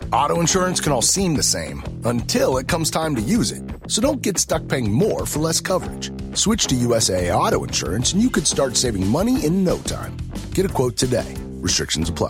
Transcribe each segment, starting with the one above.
Auto insurance can all seem the same until it comes time to use it. So don't get stuck paying more for less coverage. Switch to USAA Auto Insurance and you could start saving money in no time. Get a quote today. Restrictions apply.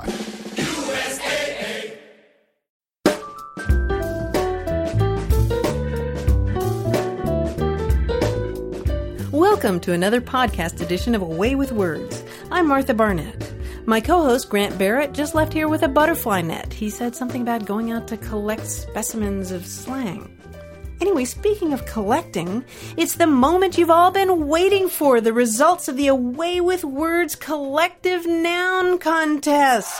Welcome to another podcast edition of Away with Words. I'm Martha Barnett. My co-host, Grant Barrett, just left here with a butterfly net. He said something about going out to collect specimens of slang. Anyway, speaking of collecting, it's the moment you've all been waiting for, the results of the Away with Words Collective Noun Contest.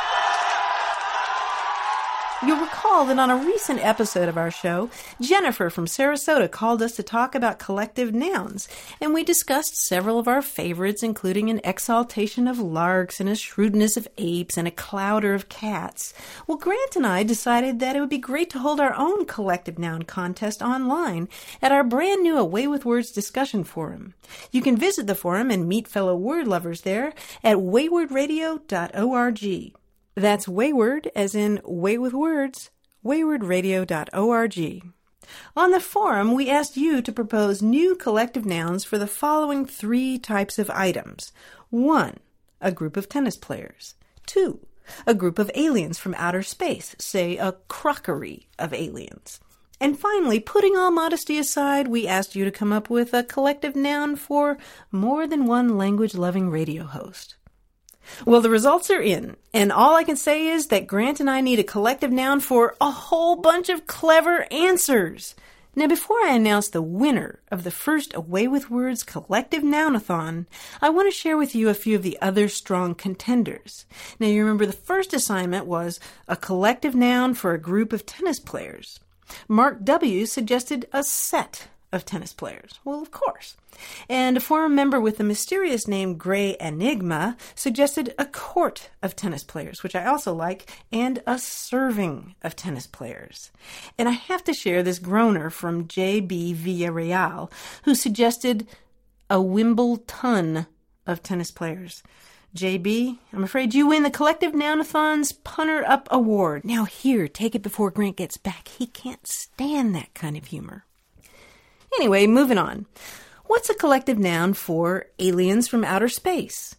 You'll recall that on a recent episode of our show, Jennifer from Sarasota called us to talk about collective nouns, and we discussed several of our favorites, including an exaltation of larks and a shrewdness of apes and a clouder of cats. Well, Grant and I decided that it would be great to hold our own collective noun contest online at our brand new Away with Words discussion forum. You can visit the forum and meet fellow word lovers there at waywardradio.org. That's wayward, as in way with words, waywardradio.org. On the forum, we asked you to propose new collective nouns for the following 3 types of items. 1, a group of tennis players. 2, a group of aliens from outer space, say a crockery of aliens. And finally, putting all modesty aside, we asked you to come up with a collective noun for more than one language-loving radio host. Well, the results are in, and all I can say is that Grant and I need a collective noun for a whole bunch of clever answers. Now, before I announce the winner of the first Away with Words Collective Nounathon, I want to share with you a few of the other strong contenders. Now, you remember the first assignment was a collective noun for a group of tennis players. Mark W. suggested a set of tennis players. Well, of course. And a forum member with the mysterious name Grey Enigma suggested a court of tennis players, which I also like, and a serving of tennis players. And I have to share this groaner from J.B. Villarreal, who suggested a Wimbledon of tennis players. JB, I'm afraid you win the Collective Nounathon's Punner Up Award. Now here, take it before Grant gets back. He can't stand that kind of humor. Anyway, moving on. What's a collective noun for aliens from outer space?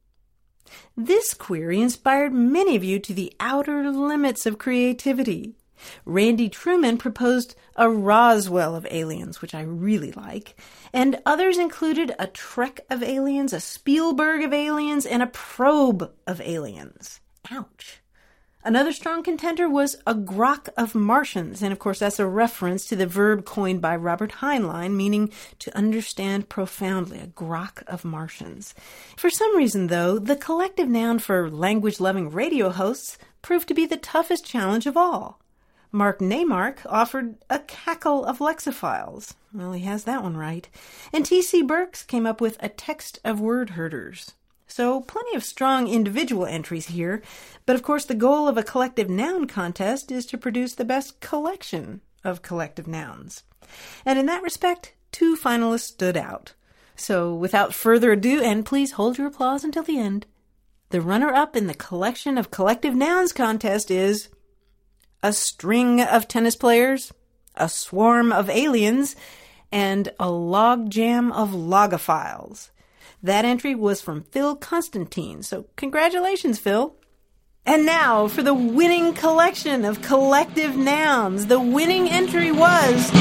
This query inspired many of you to the outer limits of creativity. Randy Truman proposed a Roswell of aliens, which I really like, and others included a Trek of aliens, a Spielberg of aliens, and a Probe of aliens. Ouch. Another strong contender was a grok of Martians, and of course that's a reference to the verb coined by Robert Heinlein, meaning to understand profoundly, a grok of Martians. For some reason, though, the collective noun for language-loving radio hosts proved to be the toughest challenge of all. Mark Neymark offered a cackle of lexophiles. Well, he has that one right. And T.C. Burks came up with a text of word herders. So plenty of strong individual entries here, but of course the goal of a collective noun contest is to produce the best collection of collective nouns. And in that respect, 2 finalists stood out. So without further ado, and please hold your applause until the end, the runner-up in the collection of collective nouns contest is a string of tennis players, a swarm of aliens, and a logjam of logophiles. That entry was from Phil Constantine, so congratulations, Phil. And now for the winning collection of collective nouns. The winning entry was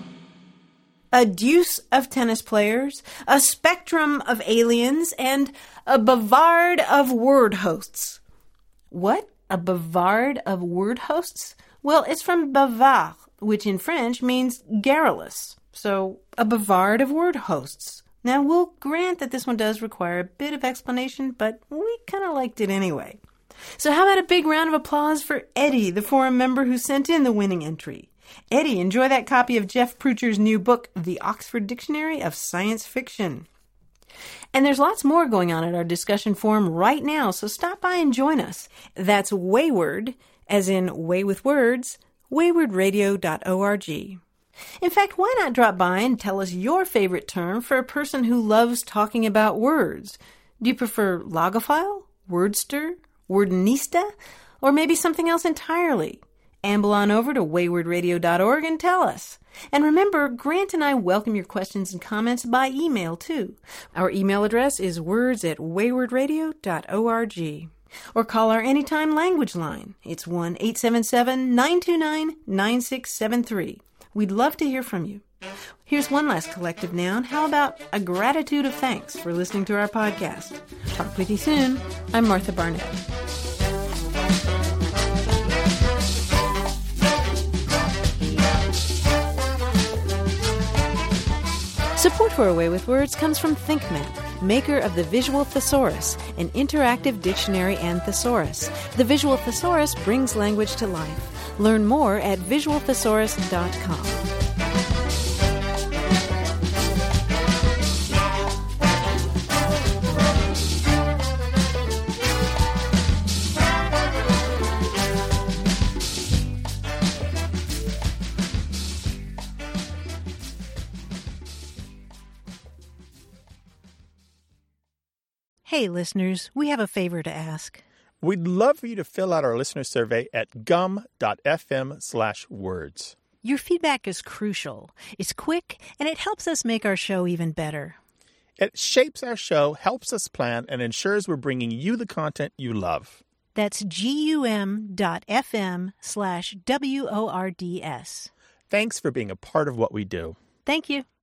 a deuce of tennis players, a spectrum of aliens, and a bavard of word hosts. What? A bavard of word hosts? Well, it's from bavard, which in French means garrulous. So, a bavard of word hosts. Now, we'll grant that this one does require a bit of explanation, but we kind of liked it anyway. So how about a big round of applause for Eddie, the forum member who sent in the winning entry. Eddie, enjoy that copy of Jeff Prucher's new book, The Oxford Dictionary of Science Fiction. And there's lots more going on at our discussion forum right now, so stop by and join us. That's Wayward, as in Way with Words, waywardradio.org. In fact, why not drop by and tell us your favorite term for a person who loves talking about words? Do you prefer logophile, wordster, wordinista, or maybe something else entirely? Amble on over to waywardradio.org and tell us. And remember, Grant and I welcome your questions and comments by email, too. Our email address is words@waywardradio.org. Or call our Anytime Language line. It's 1-877-929-9673. We'd love to hear from you. Here's one last collective noun. How about a gratitude of thanks for listening to our podcast? Talk with you soon. I'm Martha Barnett. Support for A Way with Words comes from ThinkMap, maker of the Visual Thesaurus, an interactive dictionary and thesaurus. The Visual Thesaurus brings language to life. Learn more at visualthesaurus.com. Hey, listeners, we have a favor to ask. We'd love for you to fill out our listener survey at gum.fm/words. Your feedback is crucial. It's quick, and it helps us make our show even better. It shapes our show, helps us plan, and ensures we're bringing you the content you love. That's gum.fm/WORDS. Thanks for being a part of what we do. Thank you.